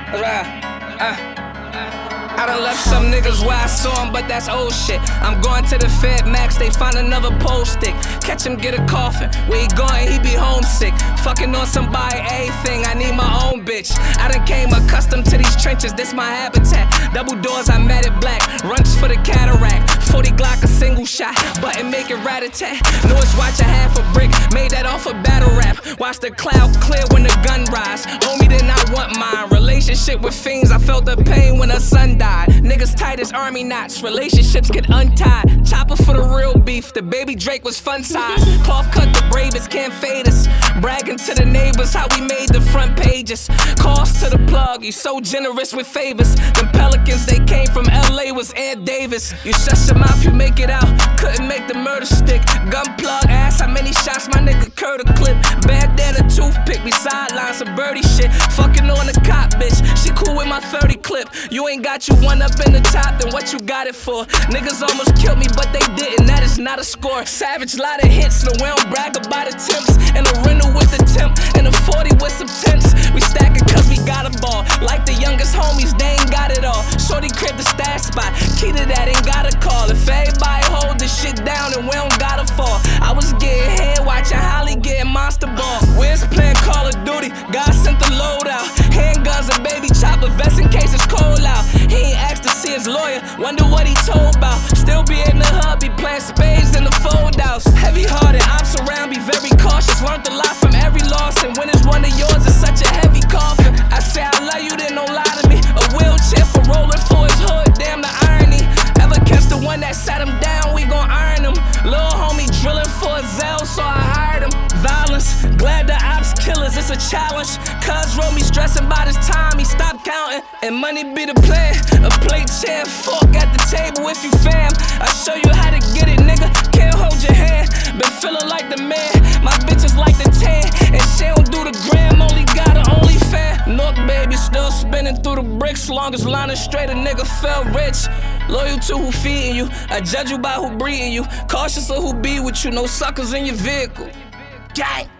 I done left some niggas where I saw them, but that's old shit. I'm going to the Fed Max, they find another pole stick. Catch him, get a coffin. Where he going, he be homesick. Fucking on somebody, everything, I need my own bitch. I done came accustomed to these trenches, this my habitat. Double doors, I met it black. Runs for the cataract. 40 Glock, a single shot. Button, make it rat-a-tat. Noise, watch a half a brick. Made that off a battle rap. Watch the cloud clear when the gun rise. Homie did not want mine. Relationship with fiends, I felt the pain when her son died. Niggas tight as army knots, relationships get untied. Chopper for the real beef, the baby Drake was fun size. Cloth cut the bravest, can't fade us. Bragging to the neighbors how we made the front pages. Cost to the plug, you so generous with favors. Them Pelicans, they came from LA, was Ed Davis. You shut your mouth, you make it out, couldn't make the murder stick. Gun plug, ass how many shots my nigga Curta clip. Bandana, toothpick, we sideline some birdie shit. Fucking on the cop, bitch, she cool with my 30 clip. You ain't got you one up in the top, then what you got it for? Niggas almost killed me, but they didn't, that is not a score. Savage, lot of hits, no we don't brag about attempts. And a rental with the temp, and a 40 with some temps. We stacking cause we got a ball. Like the youngest homies, they ain't got it all. Shorty crib the stash spot, key to that ain't gotta call. If everybody hold this shit down, then we don't gotta fall. I was getting head, watching Holly getting monster ball. Wiz playing Call of Duty, God sent the load out. Handguns and baby chopper vest in case it's cold out. He ain't asked to see his lawyer, wonder what he told about. Still be in the hub, be playing spades in the fold outs. Heavy hearted, I'm surrounded, be very cautious. Learned a lot from every loss, and when it's one of yours, it's such a heavy coffin. I say I love you, then don't lie to me. A wheelchair for rolling for his hood, damn the irony. Ever catch the one that sat him down, we gon' iron him. Lil' homie drilling for a Zell, so I hired him. Violence, glad the ops killers, it's a challenge. Cuz wrote me stressing by this time, he stopped counting. And money be the plan, a plate, chair, fork at the table if you fam. I show you how to get it, nigga, can't hold your hand. Been feeling like the man, my bitches like the 10. And she don't do the gram, only got her only fan. Look baby, still spinning through the bricks. Long as line is straight, a nigga felt rich. Loyal to who feeding you, I judge you by who breeding you. Cautious of who be with you, no suckers in your vehicle. Gang.